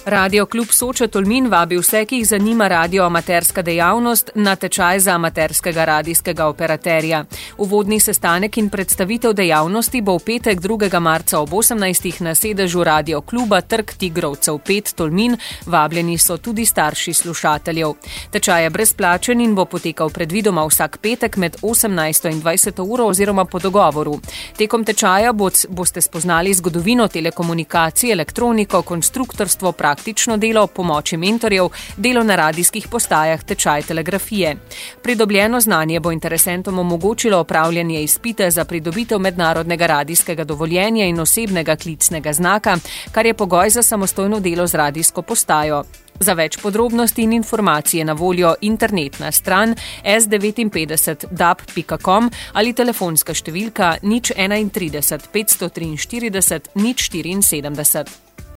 Radio Klub Soča Tolmin vabi vse, ki jih zanima radioamaterska dejavnost, na tečaj za amaterskega radijskega operaterja. Uvodni sestanek in predstavitev dejavnosti bo v petek 2. marca ob 18. na sedežu Radio Kluba Trg Tigrovcev 5 Tolmin. Vabljeni so tudi starši slušateljev. Tečaj je brezplačen in bo potekal predvidoma vsak petek med 18. in 20. uro oziroma po dogovoru. Tekom tečaja boste spoznali zgodovino telekomunikacij, elektroniko, konstruktorstvo, praktično delo, pomoči mentorjev, delo na radijskih postajah, tečaj telegrafije. Pridobljeno znanje bo interesentom omogočilo opravljanje izpita za pridobitev mednarodnega radijskega dovoljenja in osebnega klicnega znaka, kar je pogoj za samostojno delo z radijsko postajo. Za več podrobnosti in informacije na voljo internetna stran s59dab.com ali telefonska številka 031 543 074.